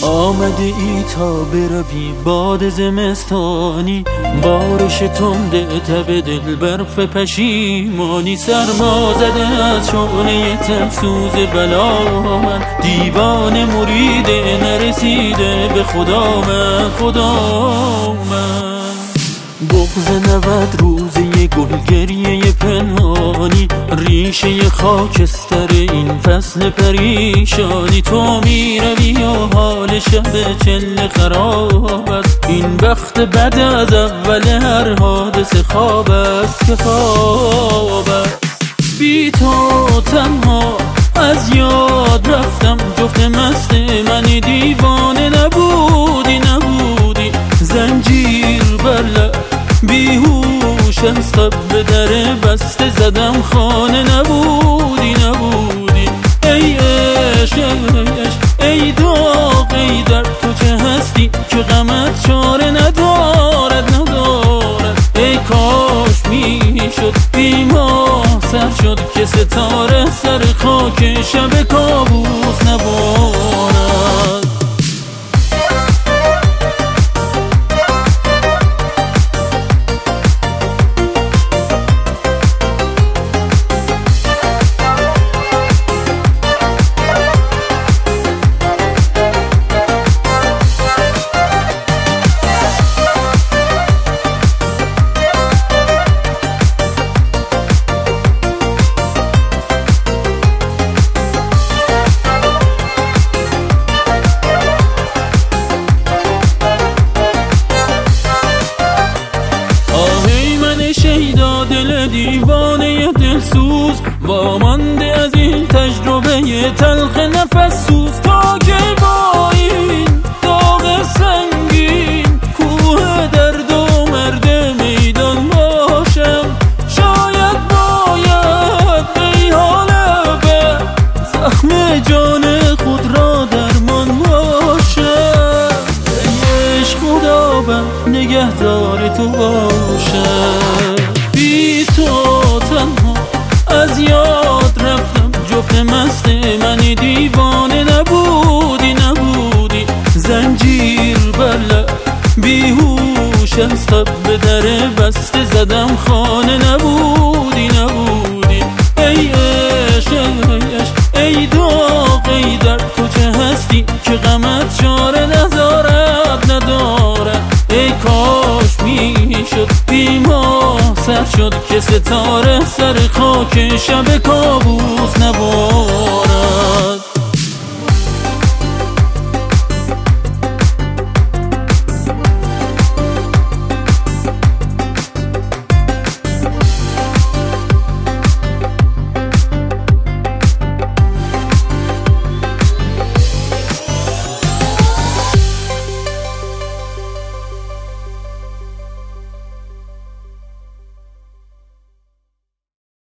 آمده ای تا بروی باد زمستانی، بارش تنده تب دل برف پشیمانی. سرما زده از شعله تفسوز بلا من، دیوانه مرید نرسیده به خدا من. بغض 90 روزه گلگریه پنهانی، ریشه خاکستر این فصل پریشانی. تو میروی و حال شب چله خراب است، این بخت بد از اول هر حادثه خواب است که خواب است. بی تو تنها از یاد رفتم، جفت مست من دیوانه نبودی زنجیر بر لب بیهوش از به در بسته زدم خانه نبودی ای عشق ای داغ ای در تو چه هستی که غمت چاره ندارد ای کاش میشد بی ما سر شد که ستاره سر خاک شب کابوس نبارد. شیدا دل دیوانه دلسوز، وامانده از این تجربه تلخ نفس سوز. تا که با این داغ سنگین کوه درد و مرد میدان باشم، شاید باید ای حال بد زخم جان خود را درمان باشم. ای عشق خدا بد نگهدار تو باشم. بی تو تنها از یاد رفتم، جفت مست من دیوانه نبودی زنجیر بر لب بیهوش از به در بسته زدم خانه نبودی ای عشق ای داغ ای در تو چه هستی که غمت چاره ندارد ای کاش میشد بی ما سر شد که ستاره سر خاک شب کابوس نبارد.